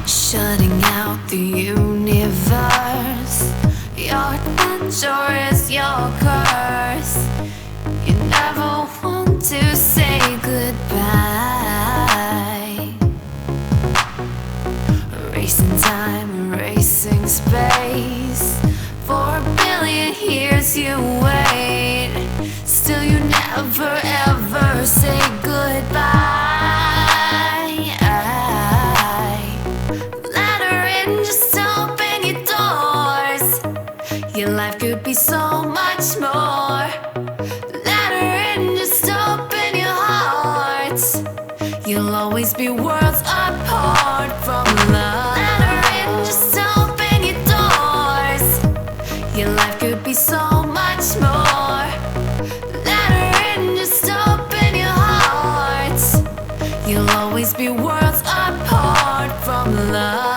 shutting out the universe. Your adventure is your curse. You never want to say goodbye. Racing time, racing space. For a billion years you wait, still you never ever say goodbye. Let her in, just open your doors. Your life could be so much more. Let her in, just open your hearts. You'll always be worlds apart from love. Let her in, just open your doors. Your life could be so much more. Let her in, just open your hearts. You'll always be worlds apart from love.